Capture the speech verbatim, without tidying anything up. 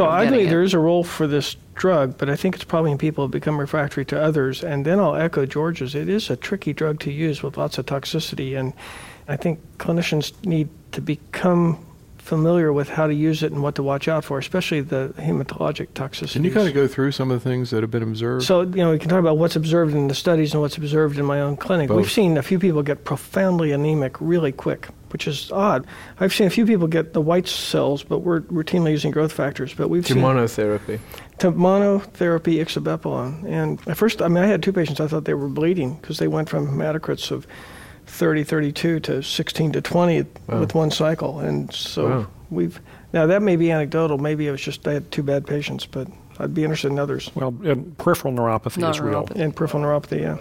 So I getting believe it. there is a role for this drug, but I think it's probably in people who become refractory to others. And then I'll echo George's. It is a tricky drug to use with lots of toxicity, and I think clinicians need to become familiar with how to use it and what to watch out for, especially the hematologic toxicities. Can you kind of go through some of the things that have been observed? So, you know, we can talk about what's observed in the studies and what's observed in my own clinic. Both. We've seen a few people get profoundly anemic really quick, which is odd. I've seen a few people get the white cells, but we're routinely using growth factors. But we've To seen monotherapy. to monotherapy ixabepilone. And at first, I mean, I had two patients, I thought they were bleeding because they went from hematocrits of thirty, thirty-two to sixteen to twenty Wow. with one cycle. And so Wow. we've, now that may be anecdotal, maybe it was just I had two bad patients, but I'd be interested in others. Well, and peripheral neuropathy is real. Neuropathy. And peripheral neuropathy, yeah.